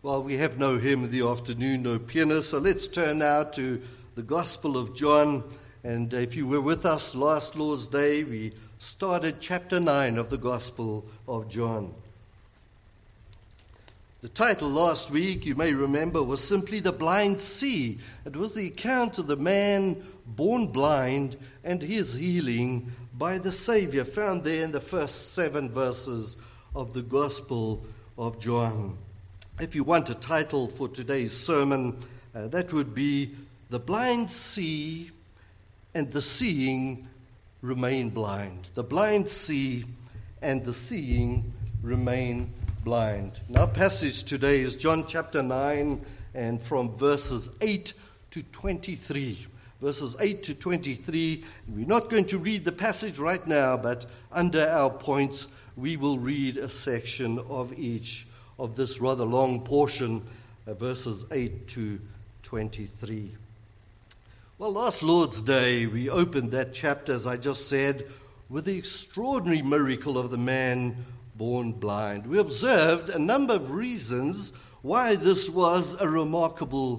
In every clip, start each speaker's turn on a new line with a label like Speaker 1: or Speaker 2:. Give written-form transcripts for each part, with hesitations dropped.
Speaker 1: Well, we have no hymn in the afternoon, no pianist, so let's turn now to the Gospel of John. And if you were with us last Lord's Day, we started chapter 9 of the Gospel of John. The title last week, you may remember, was simply The Blind See. It was the account of the man born blind and his healing by the Savior, found there in the first 7 verses of the Gospel of John. If you want a title for today's sermon, that would be The Blind See and the Seeing Remain Blind. The blind see and the seeing remain blind. And our passage today is John chapter 9 and from verses 8 to 23. Verses 8 to 23. We're not going to read the passage right now, but under our points we will read a section of each of this rather long portion, verses 8 to 23. Well, last Lord's Day, we opened that chapter, as I just said, with the extraordinary miracle of the man born blind. We observed a number of reasons why this was a remarkable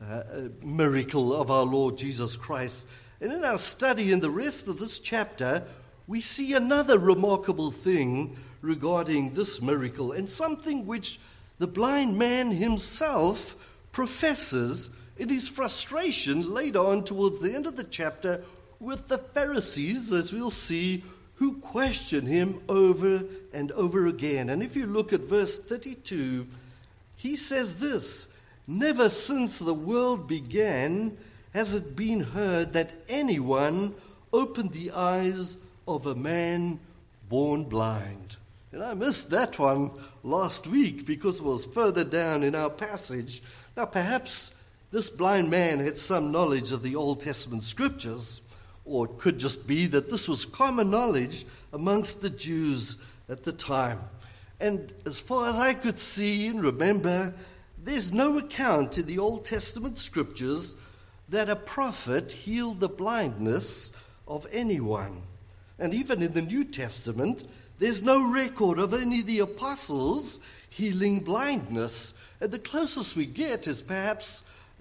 Speaker 1: miracle of our Lord Jesus Christ. And in our study in the rest of this chapter, we see another remarkable thing regarding this miracle, and something which the blind man himself professes in his frustration later on towards the end of the chapter with the Pharisees, as we'll see, who question him over and over again. And if you look at verse 32, he says this: "Never since the world began has it been heard that anyone opened the eyes of a man born blind." And I missed that one last week because it was further down in our passage. Now, perhaps this blind man had some knowledge of the Old Testament scriptures, or it could just be that this was common knowledge amongst the Jews at the time. And as far as I could see and remember, there's no account in the Old Testament scriptures that a prophet healed the blindness of anyone. And even in the New Testament, there's no record of any of the apostles healing blindness. And the closest we get is perhaps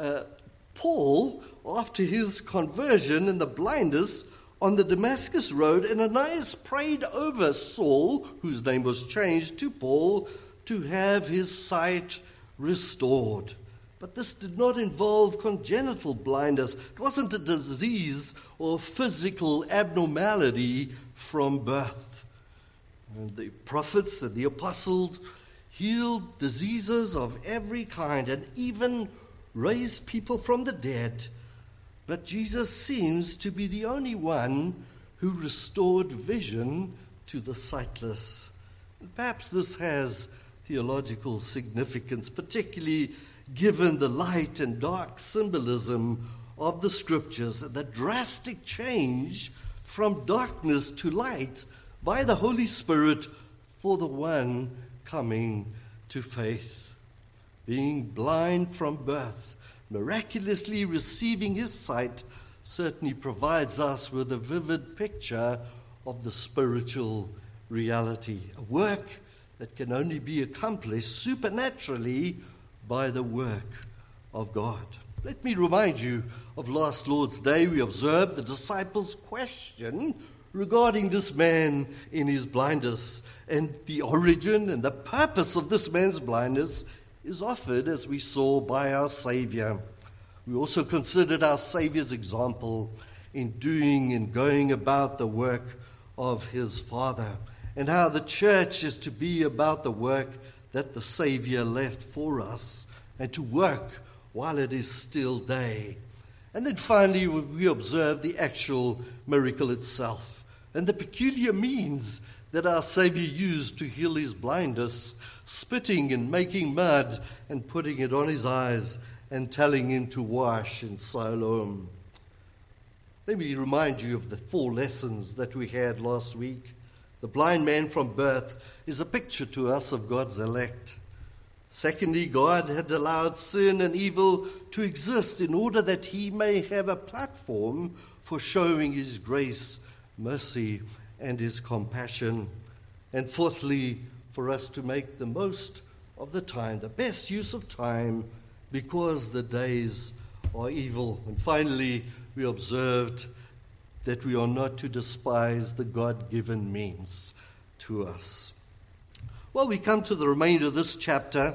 Speaker 1: Paul, after his conversion and the blindness on the Damascus Road, and Ananias prayed over Saul, whose name was changed to Paul, to have his sight restored. But this did not involve congenital blindness. It wasn't a disease or physical abnormality from birth. And the prophets and the apostles healed diseases of every kind and even raised people from the dead. But Jesus seems to be the only one who restored vision to the sightless. And perhaps this has theological significance, particularly given the light and dark symbolism of the scriptures, the drastic change from darkness to light by the Holy Spirit for the one coming to faith. Being blind from birth, miraculously receiving his sight, certainly provides us with a vivid picture of the spiritual reality, a work that can only be accomplished supernaturally by the work of God. Let me remind you of last Lord's Day. We observed the disciples' question regarding this man in his blindness, and the origin and the purpose of this man's blindness is offered, as we saw, by our Savior. We also considered our Savior's example in doing and going about the work of his Father, and how the church is to be about the work that the Savior left for us, and to work while it is still day. And then finally, we observed the actual miracle itself and the peculiar means that our Savior used to heal his blindness, spitting and making mud and putting it on his eyes and telling him to wash in Siloam. Let me remind you of the 4 lessons that we had last week. The blind man from birth is a picture to us of God's elect. Secondly, God had allowed sin and evil to exist in order that he may have a platform for showing his grace, mercy, and his compassion. And fourthly, for us to make the most of the time, the best use of time, because the days are evil. And finally, we observed that we are not to despise the God-given means to us. Well, we come to the remainder of this chapter,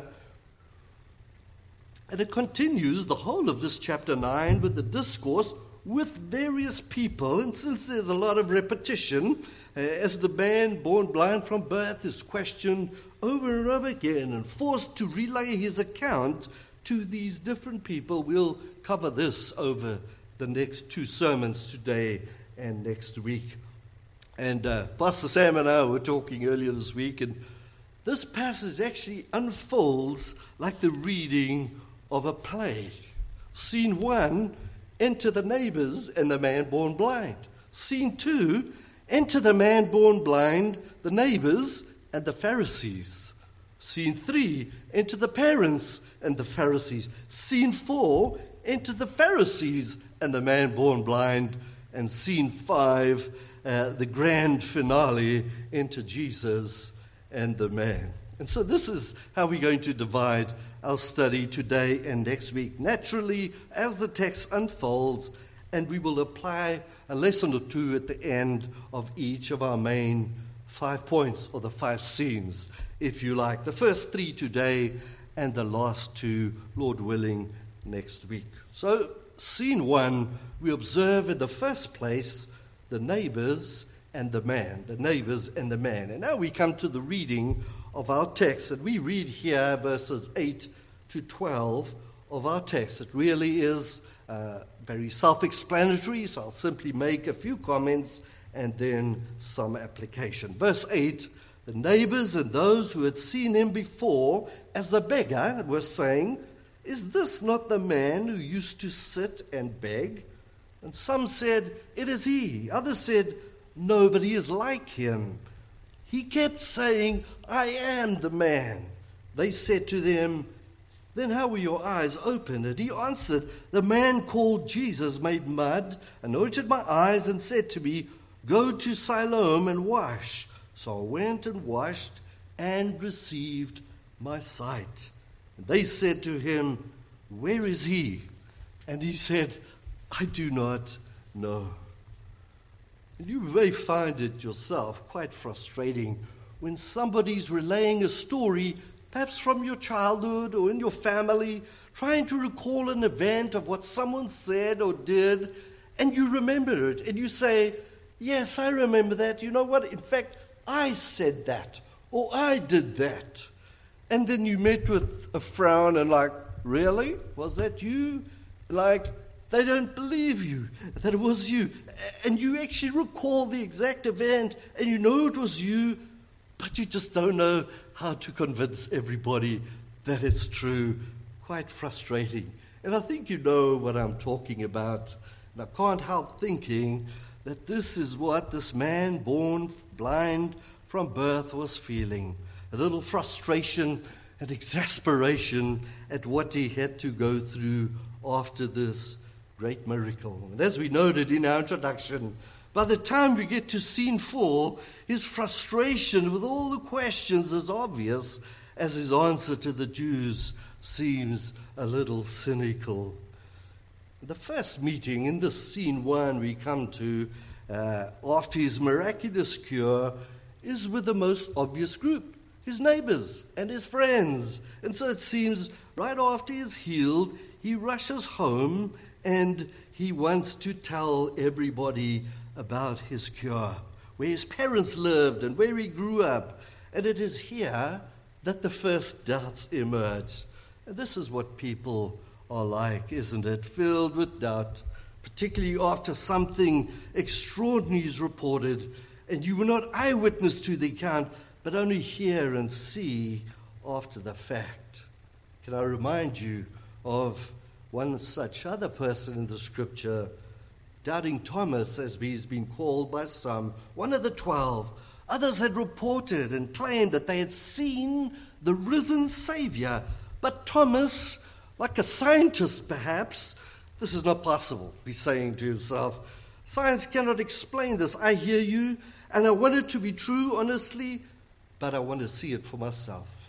Speaker 1: and it continues the whole of this chapter 9 with the discourse with various people. And since there's a lot of repetition, as the man born blind from birth is questioned over and over again and forced to relay his account to these different people, we'll cover this over the next two sermons, today and next week. And Pastor Sam and I were talking earlier this week, and this passage actually unfolds like the reading of a play. Scene 1, enter the neighbors and the man born blind. Scene 2, enter the man born blind, the neighbors, and the Pharisees. Scene 3, enter the parents and the Pharisees. Scene 4, enter the Pharisees and the man born blind. And scene 5, the grand finale, enter Jesus and the man. And so this is how we're going to divide our study today and next week. Naturally, as the text unfolds, and we will apply a lesson or two at the end of each of our main 5 points, or the 5 scenes, if you like. The first 3 today, and the last 2, Lord willing, next week. So, scene 1, we observe in the first place the neighbors and the man. The neighbors and the man. And now we come to the reading of our text, and we read here verses 8 to 12 of our text. It really is very self-explanatory, so I'll simply make a few comments and then some application. Verse 8, the neighbors and those who had seen him before as a beggar were saying, "Is this not the man who used to sit and beg?" And some said, "It is he." Others said, "No, but he is like him." He kept saying, "I am the man." They said to them, "Then how were your eyes opened?" And he answered, "The man called Jesus made mud, anointed my eyes, and said to me, 'Go to Siloam and wash.' So I went and washed and received my sight." And they said to him, "Where is he?" And he said, "I do not know." And you may find it yourself quite frustrating when somebody's relaying a story, perhaps from your childhood or in your family, trying to recall an event of what someone said or did, and you remember it, and you say, "Yes, I remember that. You know what? In fact, I said that, or I did that." And then you met with a frown and like, "Really? Was that you?" Like, they don't believe you that it was you. And you actually recall the exact event, and you know it was you, but you just don't know how to convince everybody that it's true. Quite frustrating. And I think you know what I'm talking about. And I can't help thinking that this is what this man born blind from birth was feeling. A little frustration and exasperation at what he had to go through after this great miracle. And as we noted in our introduction, by the time we get to scene 4, his frustration with all the questions is obvious, as his answer to the Jews seems a little cynical. The first meeting in this scene 1 we come to after his miraculous cure is with the most obvious group, his neighbors and his friends. And so it seems right after he's healed, he rushes home and he wants to tell everybody about his cure, where his parents lived and where he grew up. And it is here that the first doubts emerge. And this is what people are like, isn't it? Filled with doubt, particularly after something extraordinary is reported, and you were not eyewitness to the account, but only hear and see after the fact. Can I remind you of one such other person in the scripture, Doubting Thomas, as he's been called by some, one of the 12. Others had reported and claimed that they had seen the risen Savior. But Thomas, like a scientist perhaps, this is not possible, he's saying to himself. Science cannot explain this. I hear you, and I want it to be true, honestly, but I want to see it for myself.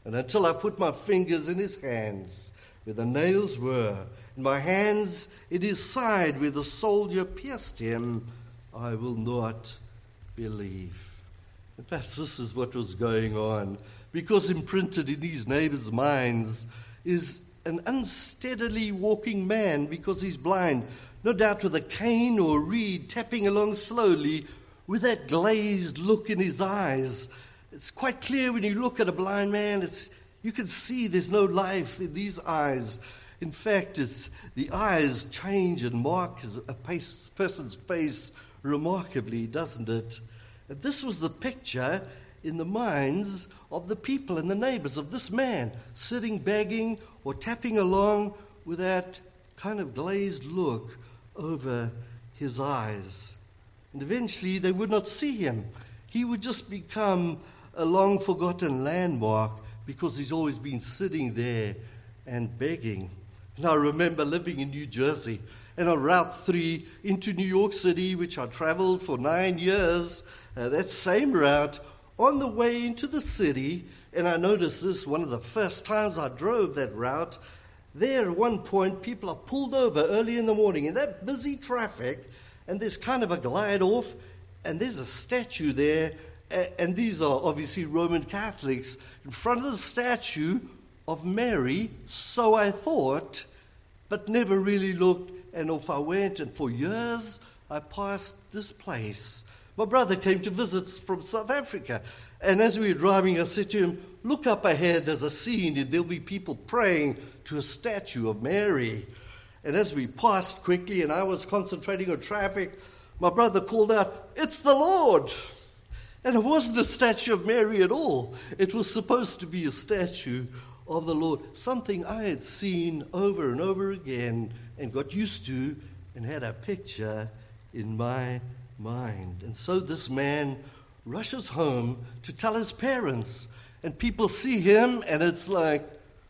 Speaker 1: And until I put my fingers in his hands, where the nails were, and my hands in his side, where the soldier pierced him, I will not believe. And perhaps this is what was going on, because imprinted in these neighbors' minds is an unsteadily walking man because he's blind, no doubt with a cane or a reed, tapping along slowly with that glazed look in his eyes. It's quite clear when you look at a blind man, you can see there's no life in these eyes. In fact, the eyes change and mark a person's face remarkably, doesn't it? And this was the picture in the minds of the people and the neighbors of this man, sitting, begging, or tapping along with that kind of glazed look over his eyes. And eventually they would not see him. He would just become a long-forgotten landmark because he's always been sitting there and begging. And I remember living in New Jersey, and on Route 3 into New York City, which I traveled for 9 years, that same route, on the way into the city, and I noticed this one of the first times I drove that route, there at one point people are pulled over early in the morning in that busy traffic, and there's kind of a glide off, and there's a statue there, and these are obviously Roman Catholics, in front of the statue of Mary, so I thought, but never really looked, and off I went, and for years I passed this place. My brother came to visit from South Africa, and as we were driving, I said to him, look up ahead, there's a scene, and there'll be people praying to a statue of Mary. And as we passed quickly, and I was concentrating on traffic, my brother called out, it's the Lord! And it wasn't a statue of Mary at all. It was supposed to be a statue of the Lord, something I had seen over and over again and got used to and had a picture in my mind. And so this man rushes home to tell his parents, and people see him, and it's like,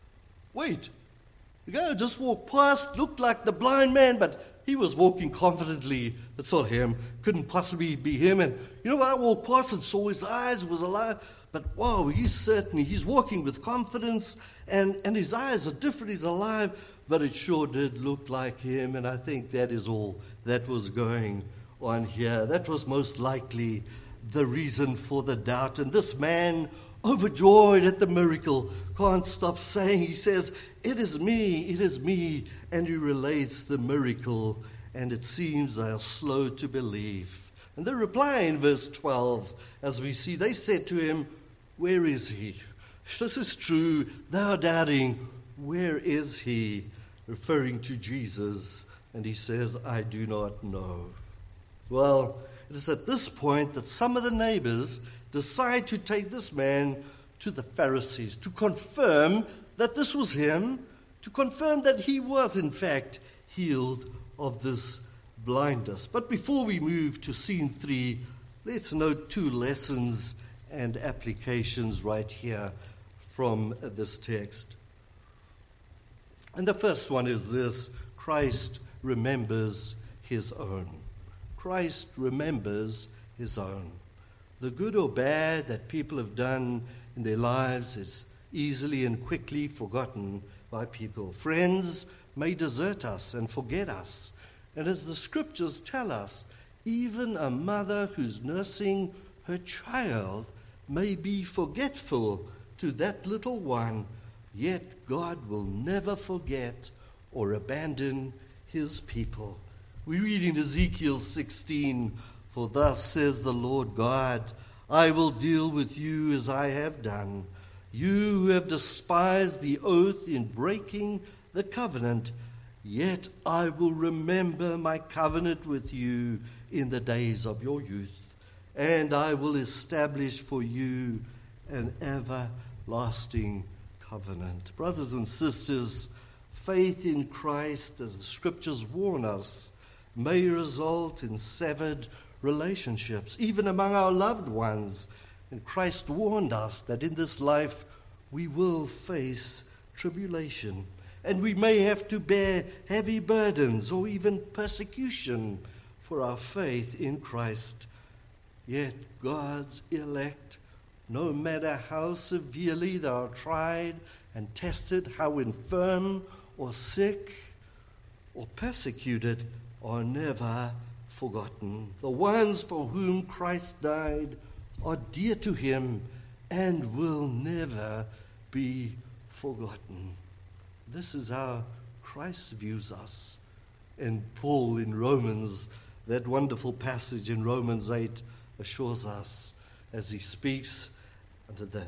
Speaker 1: wait, the guy who just walked past looked like the blind man, but he was walking confidently. It's not him. Couldn't possibly be him. And you know, I walked past and saw his eyes, was alive. But wow, he's walking with confidence, and his eyes are different, he's alive, but it sure did look like him, and I think that is all that was going on here. That was most likely the reason for the doubt. And this man, overjoyed at the miracle, can't stop saying, he says, it is me, and he relates the miracle, and it seems they are slow to believe. And the reply in verse 12, as we see, they said to him, where is he? This is true. They are doubting, where is he? Referring to Jesus. And he says, I do not know. Well, it is at this point that some of the neighbors decide to take this man to the Pharisees to confirm that this was him, to confirm that he was in fact healed of this blindness. But before we move to scene 3, let's note 2 lessons and applications right here from this text. And the first one is this: Christ remembers his own. Christ remembers his own. The good or bad that people have done in their lives is easily and quickly forgotten by people. Friends may desert us and forget us. And as the scriptures tell us, even a mother who's nursing her child may be forgetful to that little one, yet God will never forget or abandon his people. We read in Ezekiel 16, for thus says the Lord God, I will deal with you as I have done. You who have despised the oath in breaking the covenant, yet I will remember my covenant with you in the days of your youth, and I will establish for you an everlasting covenant. Brothers and sisters, faith in Christ, as the scriptures warn us, may result in severed relationships, even among our loved ones. And Christ warned us that in this life we will face tribulation, and we may have to bear heavy burdens or even persecution for our faith in Christ. Yet God's elect no matter how severely they are tried and tested, how infirm or sick or persecuted, are never forgotten. The ones for whom Christ died are dear to him and will never be forgotten. This is how Christ views us. And Paul in Romans, that wonderful passage in Romans 8, assures us as he speaks under the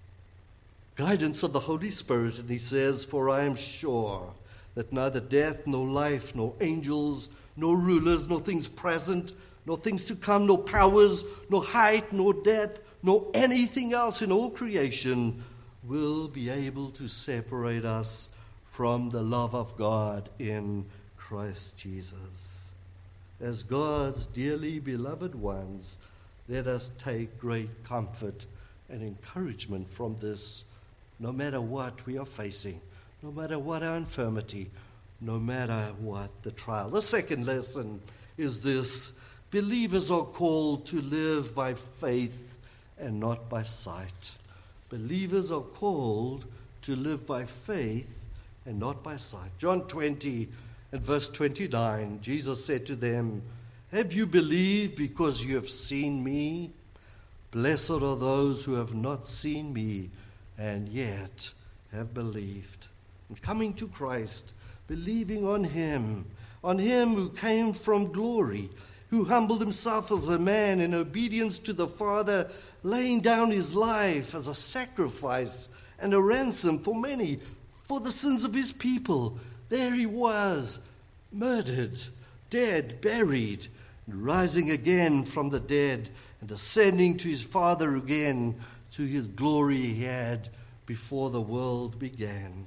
Speaker 1: guidance of the Holy Spirit, and he says, "For I am sure that neither death, nor life, nor angels, nor rulers, nor things present, nor things to come, nor powers, nor height, nor depth, nor anything else in all creation will be able to separate us from the love of God in Christ Jesus." As God's dearly beloved ones, let us take great comfort and encouragement from this, no matter what we are facing, no matter what our infirmity, no matter what the trial. The second lesson is this: believers are called to live by faith and not by sight. Believers are called to live by faith and not by sight. John 20 and verse 29, Jesus said to them, "Have you believed because you have seen me? Blessed are those who have not seen me and yet have believed." And coming to Christ, believing on him who came from glory, who humbled himself as a man in obedience to the Father, laying down his life as a sacrifice and a ransom for many, for the sins of his people. There he was, murdered, dead, buried, and rising again from the dead, and ascending to his Father again, to his glory he had before the world began.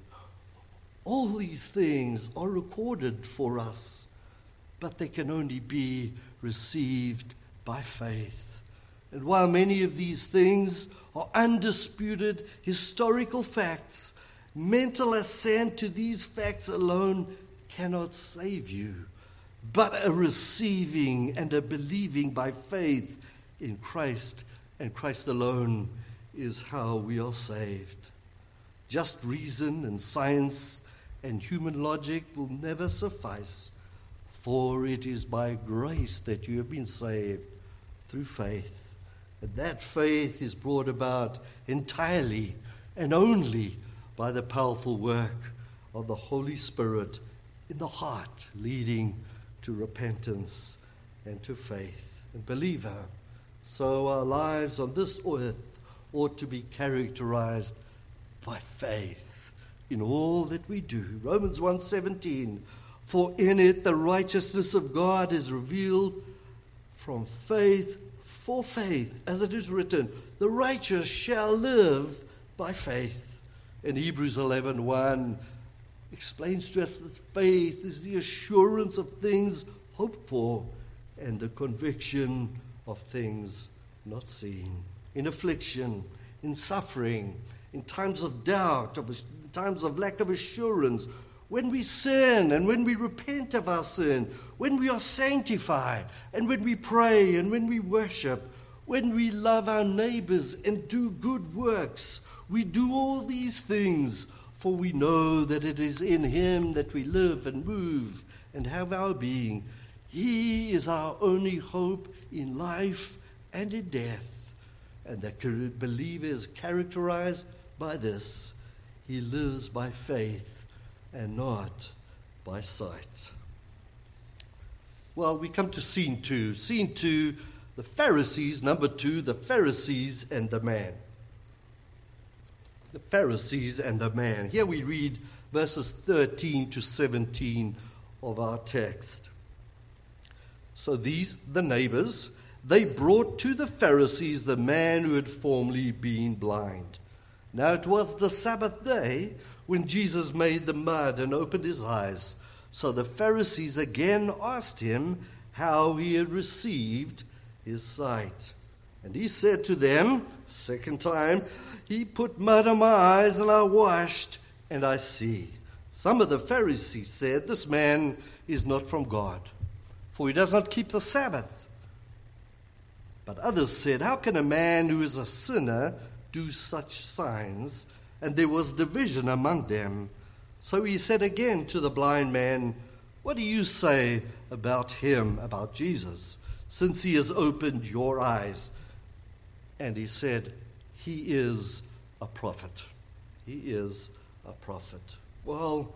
Speaker 1: All these things are recorded for us, but they can only be received by faith. And while many of these things are undisputed historical facts, mental assent to these facts alone cannot save you, but a receiving and a believing by faith in Christ and Christ alone is how we are saved. Just reason and science and human logic will never suffice, for it is by grace that you have been saved through faith. And that faith is brought about entirely and only by the powerful work of the Holy Spirit in the heart, leading to repentance and to faith. And believer, so our lives on this earth ought to be characterized by faith in all that we do. Romans 1:17, "For in it the righteousness of God is revealed from faith for faith, as it is written, the righteous shall live by faith." And Hebrews 11:1 explains to us that faith is the assurance of things hoped for and the conviction of things not seen. In affliction, in suffering, in times of doubt, in times of lack of assurance, when we sin and when we repent of our sin, when we are sanctified and when we pray and when we worship, when we love our neighbors and do good works, we do all these things, for we know that it is in him that we live and move and have our being. He is our only hope in life and in death. And the believer is characterized by this: he lives by faith and not by sight. Well, we come to scene two. Scene two, the Pharisees. Number two, the Pharisees and the man. The Pharisees and the man. Here we read verses 13 to 17 of our text. "So these, the neighbors, they brought to the Pharisees the man who had formerly been blind. Now it was the Sabbath day when Jesus made the mud and opened his eyes. So the Pharisees again asked him how he had received his sight. And he said to them, second time, 'He put mud on my eyes, and I washed, and I see.' Some of the Pharisees said, 'This man is not from God, for he does not keep the Sabbath.' But others said, "How can a man who is a sinner do such signs?" And there was division among them. So he said again to the blind man, "What do you say about him," about Jesus, "since he has opened your eyes?" And he said, "He is a prophet." He is a prophet. Well,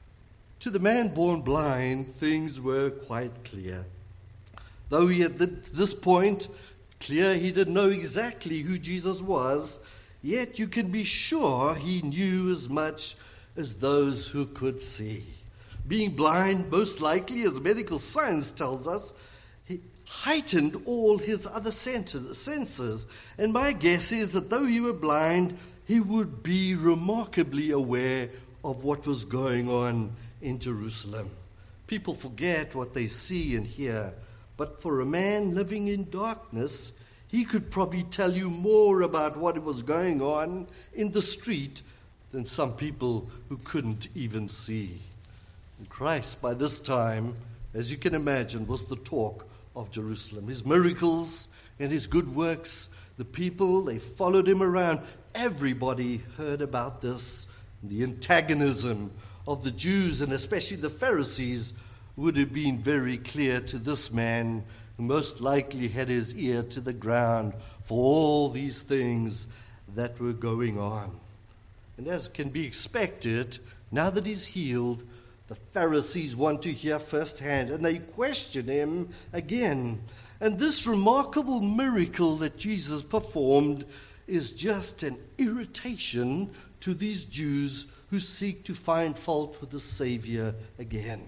Speaker 1: to the man born blind, things were quite clear. Though he at this point, clear he didn't know exactly who Jesus was, yet you can be sure he knew as much as those who could see. Being blind, most likely, as medical science tells us, he heightened all his other senses. And my guess is that though he were blind, he would be remarkably aware of what was going on in Jerusalem. People forget what they see and hear, but for a man living in darkness, he could probably tell you more about what was going on in the street than some people who couldn't even see. And Christ, by this time, as you can imagine, was the talk of Jerusalem. His miracles and his good works, the people, they followed him around. Everybody heard about this. The antagonism of the Jews, and especially the Pharisees, would have been very clear to this man, who most likely had his ear to the ground for all these things that were going on. And as can be expected, now that he's healed, the Pharisees want to hear firsthand, and they question him again. And this remarkable miracle that Jesus performed is just an irritation to these Jews who seek to find fault with the Savior again.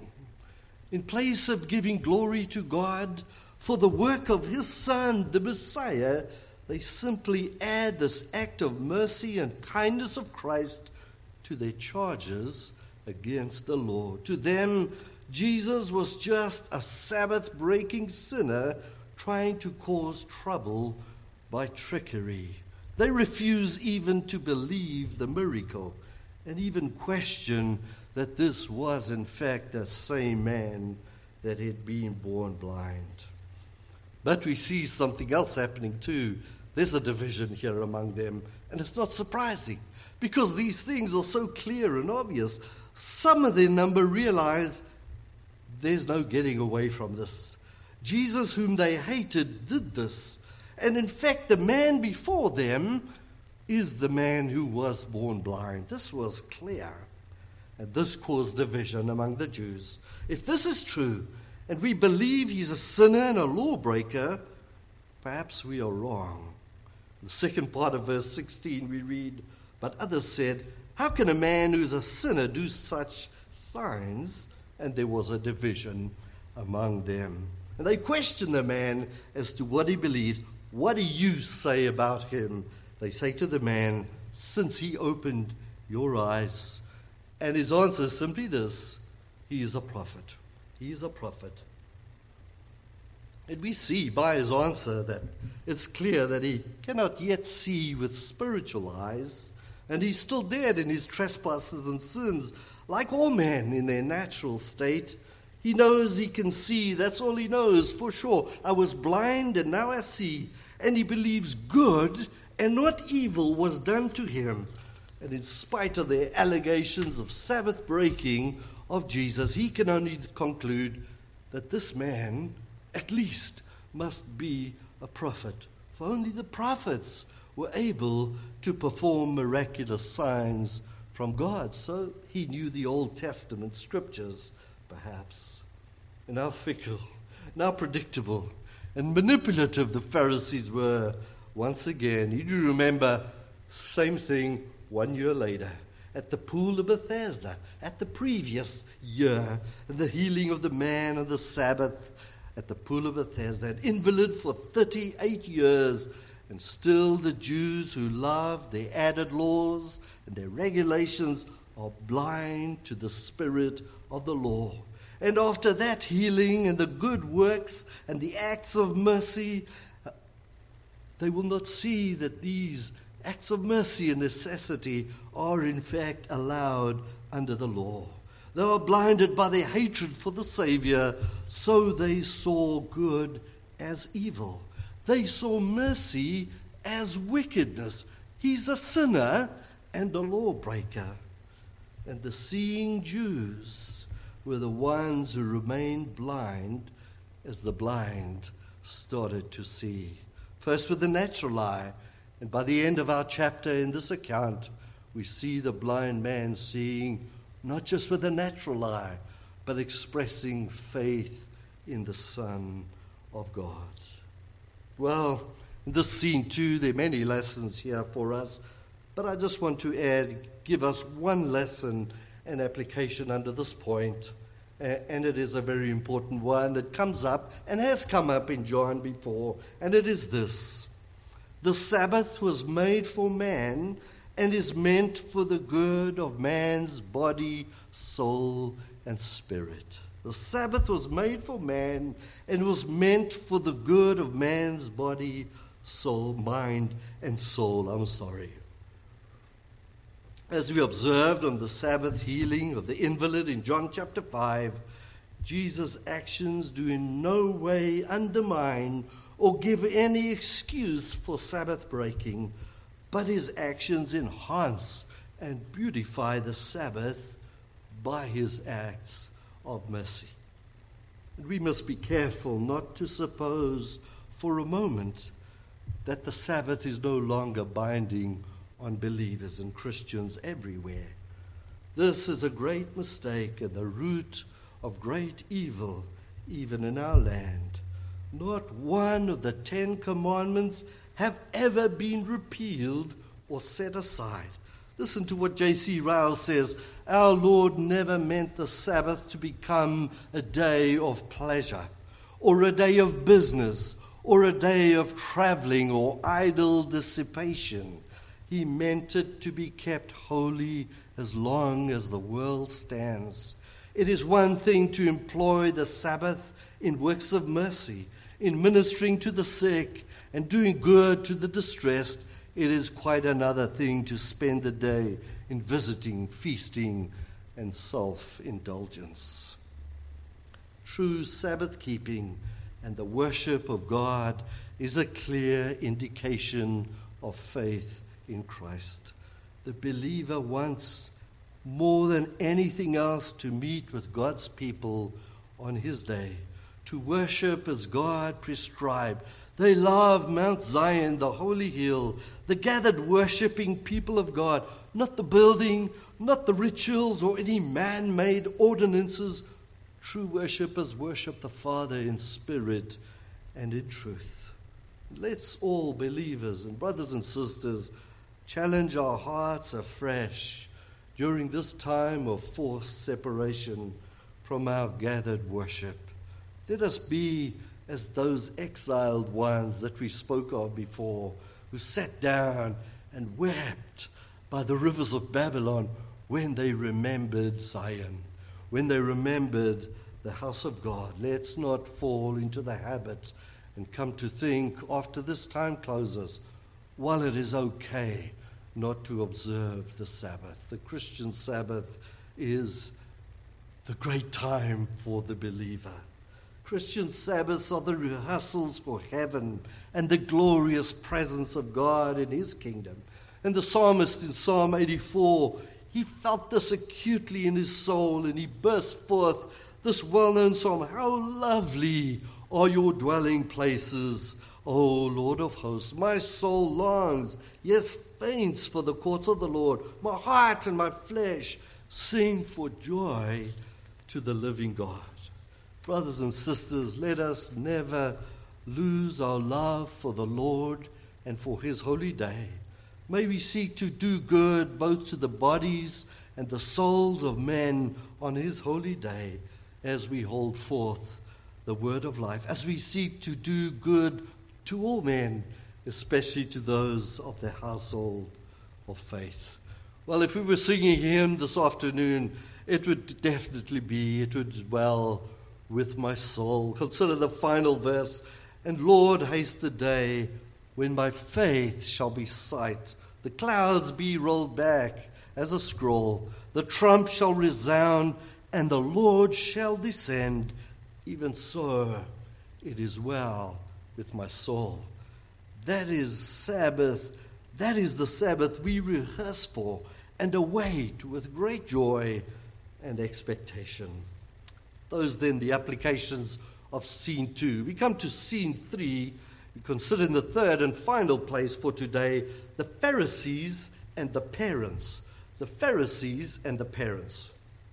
Speaker 1: In place of giving glory to God for the work of his Son, the Messiah, they simply add this act of mercy and kindness of Christ to their charges against the Lord. To them, Jesus was just a Sabbath-breaking sinner trying to cause trouble by trickery. They refuse even to believe the miracle and even question that this was in fact the same man that had been born blind. But we see something else happening too. There's a division here among them, and it's not surprising because these things are so clear and obvious. Some of their number realize there's no getting away from this. Jesus, whom they hated, did this. And in fact, the man before them is the man who was born blind. This was clear. And this caused division among the Jews. If this is true, and we believe he's a sinner and a lawbreaker, perhaps we are wrong. In the second part of verse 16 we read, "But others said, 'How can a man who's a sinner do such signs?' And there was a division among them." And they questioned the man as to what he believed. "What do you say about him?" They say to the man, "Since he opened your eyes." And his answer is simply this: he is a prophet. He is a prophet. And we see by his answer that it's clear that he cannot yet see with spiritual eyes, and he's still dead in his trespasses and sins, like all men in their natural state. He knows he can see. That's all he knows for sure. I was blind and now I see. And he believes good and not evil was done to him. And in spite of their allegations of Sabbath breaking of Jesus, he can only conclude that this man, at least, must be a prophet. For only the prophets were able to perform miraculous signs from God. So he knew the Old Testament scriptures, perhaps. And how fickle, and how predictable, and manipulative the Pharisees were. Once again, you do remember, same thing 1 year later, at the pool of Bethesda, at the previous year, the healing of the man on the Sabbath, at the pool of Bethesda, an invalid for 38 years, and still the Jews who loved their added laws and their regulations are blind to the spirit of the law. And after that healing and the good works and the acts of mercy, they will not see that these acts of mercy and necessity are in fact allowed under the law. They are blinded by their hatred for the Savior, so they saw good as evil. They saw mercy as wickedness. He's a sinner and a lawbreaker. And the seeing Jews were the ones who remained blind as the blind started to see. First with the natural eye, and by the end of our chapter in this account, we see the blind man seeing not just with the natural eye, but expressing faith in the Son of God. Well, in this scene too, there are many lessons here for us, but I just want to give us one lesson and application under this point, and it is a very important one that comes up and has come up in John before, and it is this: the Sabbath was made for man and is meant for the good of man's body, soul, and spirit. The Sabbath was made for man and was meant for the good of man's body, soul, mind, and soul. As we observed on the Sabbath healing of the invalid in John chapter 5, Jesus' actions do in no way undermine or give any excuse for Sabbath breaking, but his actions enhance and beautify the Sabbath by his acts of mercy. And we must be careful not to suppose for a moment that the Sabbath is no longer binding on believers and Christians everywhere. This is a great mistake and the root of great evil even in our land. Not one of the 10 commandments have ever been repealed or set aside. Listen to what J.C. Ryle says: our Lord never meant the Sabbath to become a day of pleasure, or a day of business, or a day of traveling or idle dissipation. He meant it to be kept holy as long as the world stands. It is one thing to employ the Sabbath in works of mercy, in ministering to the sick and doing good to the distressed. It is quite another thing to spend the day in visiting, feasting, and self-indulgence. True Sabbath keeping and the worship of God is a clear indication of faith in Christ. The believer wants more than anything else to meet with God's people on his day, to worship as God prescribed. They love Mount Zion, the holy hill, the gathered worshiping people of God, not the building, not the rituals or any man-made ordinances. True worshippers worship the Father in spirit and in truth. Let's all, believers and brothers and sisters, challenge our hearts afresh during this time of forced separation from our gathered worship. Let us be as those exiled ones that we spoke of before, who sat down and wept by the rivers of Babylon when they remembered Zion, when they remembered the house of God. Let's not fall into the habit and come to think after this time closes, while it is okay not to observe the Sabbath. The Christian Sabbath is the great time for the believer. Christian Sabbaths are the rehearsals for heaven and the glorious presence of God in his kingdom. And the psalmist in Psalm 84, he felt this acutely in his soul, and he burst forth this well-known psalm: how lovely are your dwelling places, O Lord of hosts. My soul longs, yes, faints for the courts of the Lord. My heart and my flesh sing for joy to the living God. Brothers and sisters, let us never lose our love for the Lord and for his holy day. May we seek to do good both to the bodies and the souls of men on his holy day, as we hold forth the word of life, as we seek to do good to all men, especially to those of the household of faith. Well, if we were singing a hymn this afternoon, it would definitely be, it would dwell with my soul. Consider the final verse: and Lord, haste the day when my faith shall be sight. The clouds be rolled back as a scroll. The trump shall resound, and the Lord shall descend. Even so, it is well with my soul. That is Sabbath. That is the Sabbath we rehearse for and await with great joy and expectation. Those then the applications of scene 2. We come to scene 3. We consider in the third and final place for today the Pharisees and the parents. The Pharisees and the parents.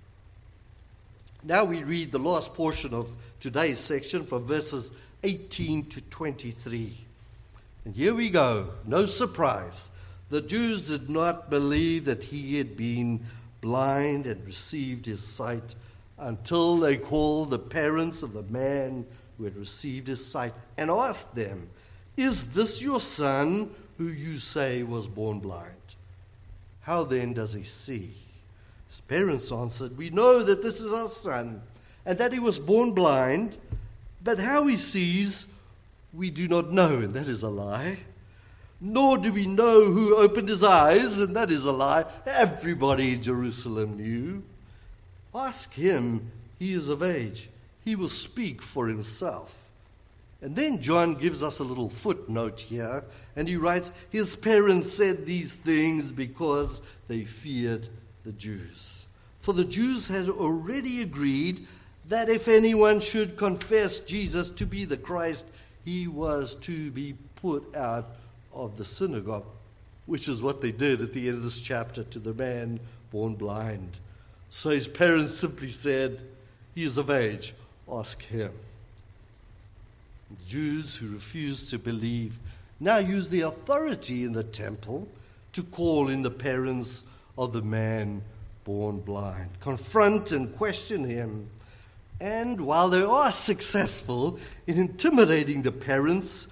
Speaker 1: Now we read the last portion of today's section from verses 18 to 23. And here we go. No surprise. The Jews did not believe that he had been blind and received his sight until they called the parents of the man who had received his sight and asked them, "Is this your son who you say was born blind? How then does he see?" His parents answered, "We know that this is our son and that he was born blind, but how he sees we do not know," and that is a lie. "Nor do we know who opened his eyes," and that is a lie. Everybody in Jerusalem knew. "Ask him, he is of age. He will speak for himself." And then John gives us a little footnote here, and he writes, "His parents said these things because they feared the Jews. For the Jews had already agreed that if anyone should confess Jesus to be the Christ, he was to be put out of the synagogue," which is what they did at the end of this chapter to the man born blind. So his parents simply said, "He is of age, ask him." The Jews who refused to believe now use the authority in the temple to call in the parents of the man born blind, confront and question him. And while they are successful in intimidating the parents,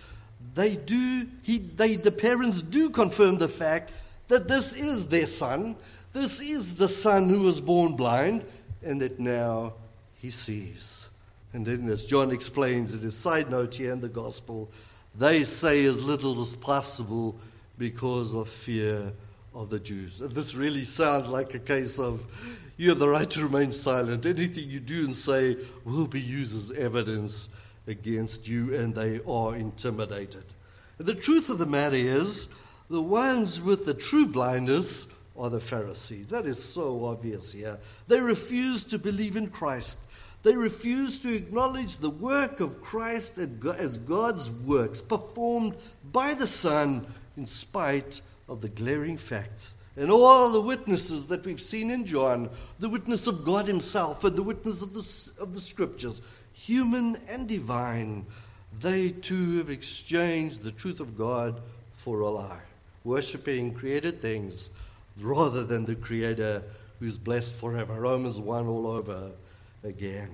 Speaker 1: the parents do confirm the fact that this is their son. This is the son who was born blind, and that now he sees. And then, as John explains in his side note here in the gospel, they say as little as possible because of fear of the Jews. And this really sounds like a case of you have the right to remain silent. Anything you do and say will be used as evidence against you, and they are intimidated. And the truth of the matter is, the ones with the true blindness are the Pharisees. That is so obvious here. They refuse to believe in Christ. They refuse to acknowledge the work of Christ as God's works performed by the Son in spite of the glaring facts and all the witnesses that we've seen in John, the witness of God himself and the witness of the Scriptures, human and divine. They too have exchanged the truth of God for a lie, worshipping created things rather than the Creator who's blessed forever. Romans 1 all over again.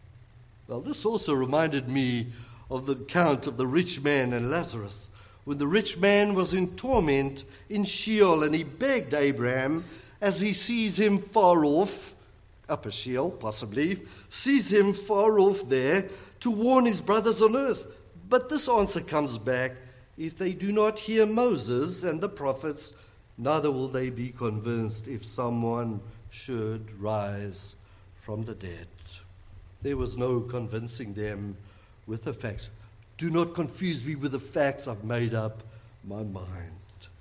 Speaker 1: Well, this also reminded me of the account of the rich man and Lazarus. When the rich man was in torment in Sheol, and he begged Abraham, as he sees him far off, upper Sheol possibly, sees him far off there, to warn his brothers on earth. But this answer comes back, "If they do not hear Moses and the prophets, neither will they be convinced if someone should rise from the dead." There was no convincing them with the facts. "Do not confuse me with the facts. I've made up my mind."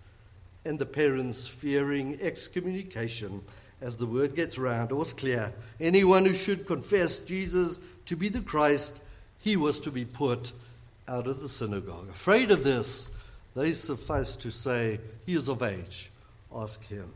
Speaker 1: And the parents, fearing excommunication as the word gets round, it was clear. Anyone who should confess Jesus to be the Christ, he was to be put out of the synagogue. Afraid of this, they suffice to say, "He is of age, ask him."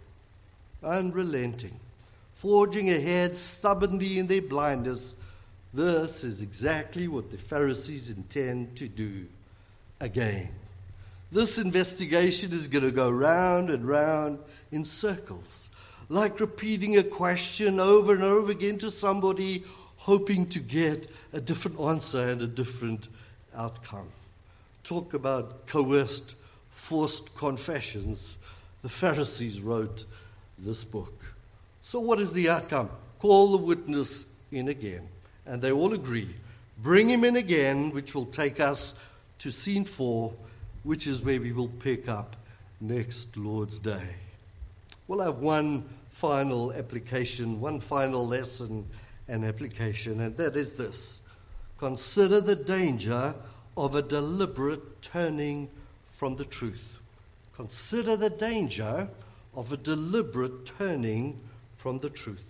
Speaker 1: Unrelenting, forging ahead stubbornly in their blindness, this is exactly what the Pharisees intend to do again. This investigation is going to go round and round in circles, like repeating a question over and over again to somebody, hoping to get a different answer and a different outcome. Talk about coerced, forced confessions. The Pharisees wrote this book. So what is the outcome? Call the witness in again. And they all agree. Bring him in again, which will take us to scene 4, which is where we will pick up next Lord's Day. We'll have one final application, one final lesson and application, and that is this. Consider the danger of a deliberate turning from the truth. Consider the danger of a deliberate turning from the truth.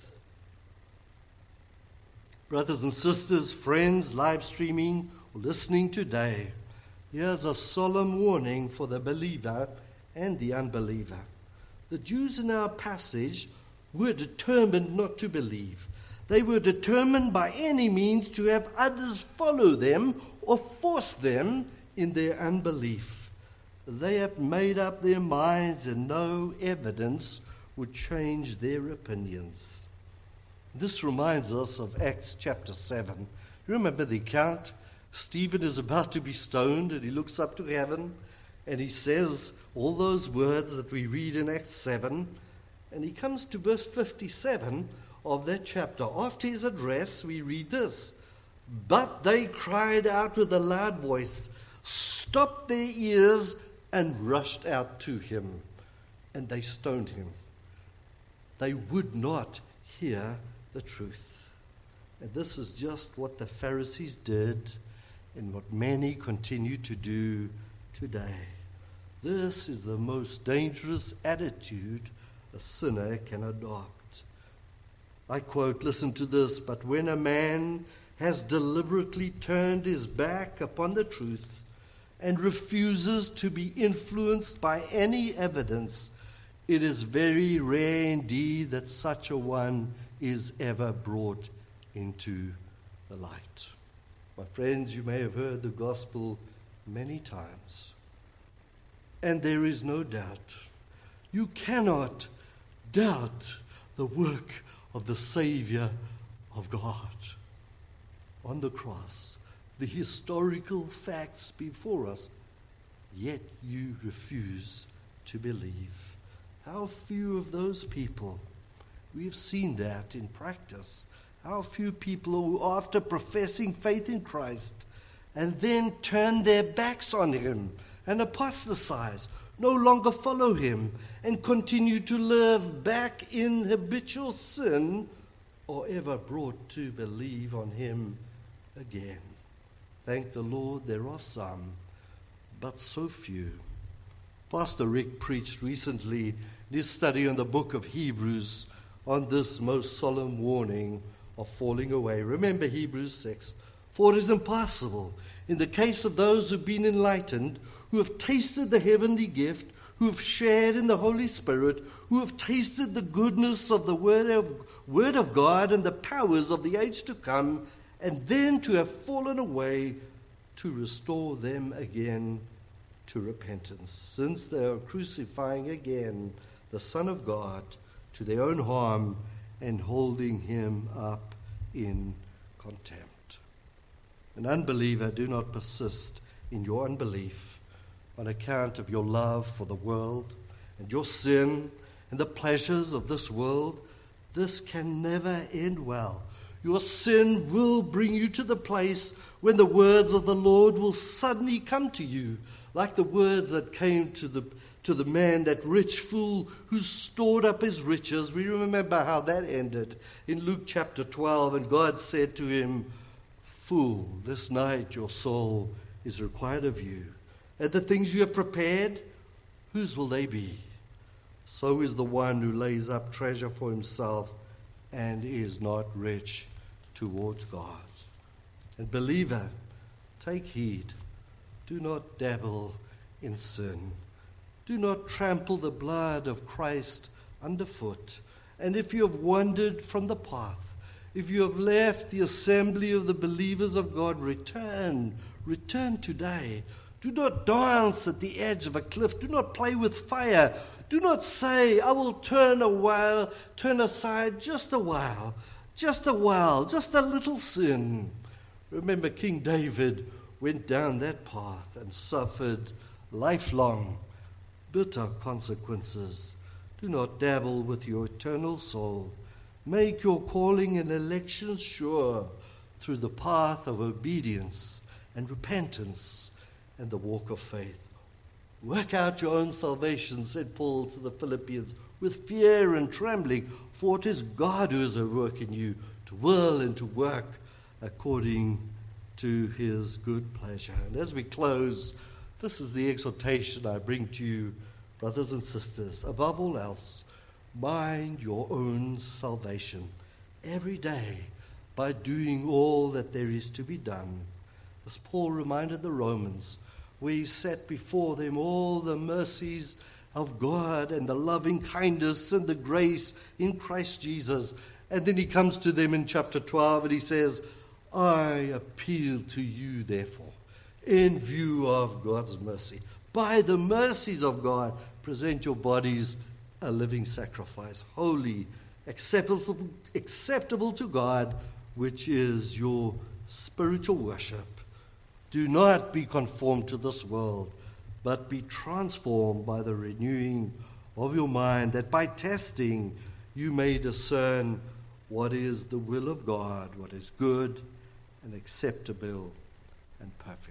Speaker 1: Brothers and sisters, friends, live streaming or listening today, here's a solemn warning for the believer and the unbeliever. The Jews in our passage were determined not to believe. They were determined by any means to have others follow them or force them in their unbelief. They had made up their minds, and no evidence would change their opinions. This reminds us of Acts chapter 7. Remember the account? Stephen is about to be stoned, and he looks up to heaven, and he says all those words that we read in Acts 7, and he comes to verse 57 of that chapter. After his address, we read this: "But they cried out with a loud voice, stopped their ears, and rushed out to him, and they stoned him." They would not hear the truth. And this is just what the Pharisees did and what many continue to do today. This is the most dangerous attitude a sinner can adopt. I quote, listen to this: "But when a man has deliberately turned his back upon the truth and refuses to be influenced by any evidence, it is very rare indeed that such a one is ever brought into the light." My friends, you may have heard the gospel many times, and there is no doubt. You cannot doubt the work of the Savior of God on the cross, the historical facts before us, yet you refuse to believe. How few of those people, we've seen that in practice, how few people who, after professing faith in Christ and then turn their backs on him and apostatize, no longer follow him and continue to live back in habitual sin, or ever brought to believe on him again. Thank the Lord, there are some, but so few. Pastor Rick preached recently in his study on the book of Hebrews on this most solemn warning of falling away. Remember Hebrews 6. "For it is impossible, in the case of those who have been enlightened, who have tasted the heavenly gift, who have shared in the Holy Spirit, who have tasted the goodness of the Word of God and the powers of the age to come, and then to have fallen away, to restore them again to repentance, since they are crucifying again the Son of God to their own harm and holding him up in contempt." An unbeliever, do not persist in your unbelief on account of your love for the world and your sin and the pleasures of this world. This can never end well. Your sin will bring you to the place when the words of the Lord will suddenly come to you, like the words that came to the man, that rich fool who stored up his riches. We remember how that ended in Luke chapter 12, and God said to him, "Fool, this night your soul is required of you, and the things you have prepared, whose will they be? So is the one who lays up treasure for himself and is not rich towards God." And believer, take heed. Do not dabble in sin. Do not trample the blood of Christ underfoot. And if you have wandered from the path, if you have left the assembly of the believers of God, return today. Do not dance at the edge of a cliff. Do not play with fire. Do not say, "I will turn aside just a while, just a little sin." Remember, King David went down that path and suffered lifelong, bitter consequences. Do not dabble with your eternal soul. Make your calling and election sure through the path of obedience and repentance and the walk of faith. Work out your own salvation, said Paul to the Philippians, with fear and trembling, for it is God who is at work in you, to will and to work according to his good pleasure. And as we close This is the exhortation I bring to you, brothers and sisters. Above all else, mind your own salvation every day by doing all that there is to be done. As Paul reminded the Romans, where he set before them all the mercies of God and the loving kindness and the grace in Christ Jesus. And then he comes to them in chapter 12 and he says, I appeal to you, therefore, in view of God's mercy, by the mercies of God, present your bodies a living sacrifice, holy, acceptable to God, which is your spiritual worship. Do not be conformed to this world, but be transformed by the renewing of your mind, that by testing you may discern what is the will of God, what is good and acceptable and perfect.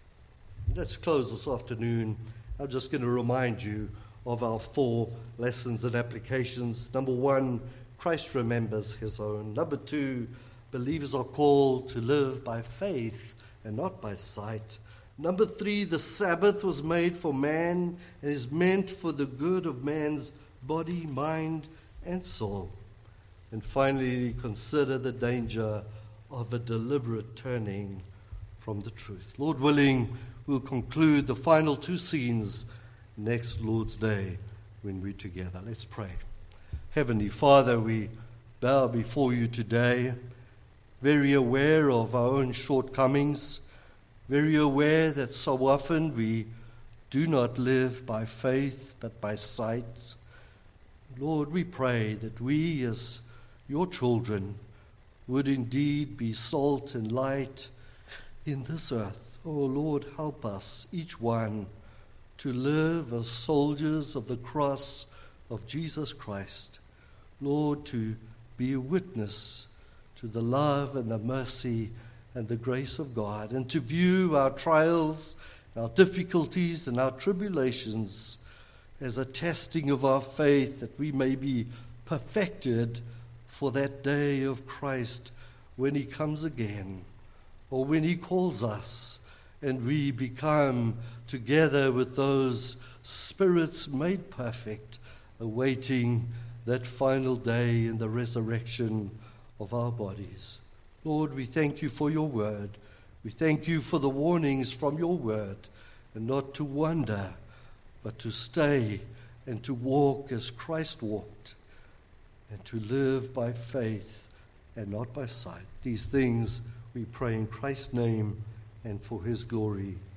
Speaker 1: Let's close this afternoon. I'm just going to remind you of our 4 lessons and applications. Number 1, Christ remembers his own. Number 2, believers are called to live by faith and not by sight. Number 3, the Sabbath was made for man and is meant for the good of man's body, mind, and soul. And finally, consider the danger of a deliberate turning from the truth. Lord willing, we'll conclude the final 2 scenes next Lord's Day when we're together. Let's pray. Heavenly Father, we bow before you today, very aware of our own shortcomings, very aware that so often we do not live by faith but by sight. Lord, we pray that we as your children would indeed be salt and light in this earth. Oh Lord, help us, each one, to live as soldiers of the cross of Jesus Christ. Lord, to be a witness to the love and the mercy and the grace of God, and to view our trials, our difficulties, and our tribulations as a testing of our faith, that we may be perfected for that day of Christ when he comes again, or when he calls us and we become, together with those spirits made perfect, awaiting that final day in the resurrection of our bodies. Lord, we thank you for your word. We thank you for the warnings from your word, and not to wander, but to stay and to walk as Christ walked, and to live by faith and not by sight. These things we pray in Christ's name and for his glory.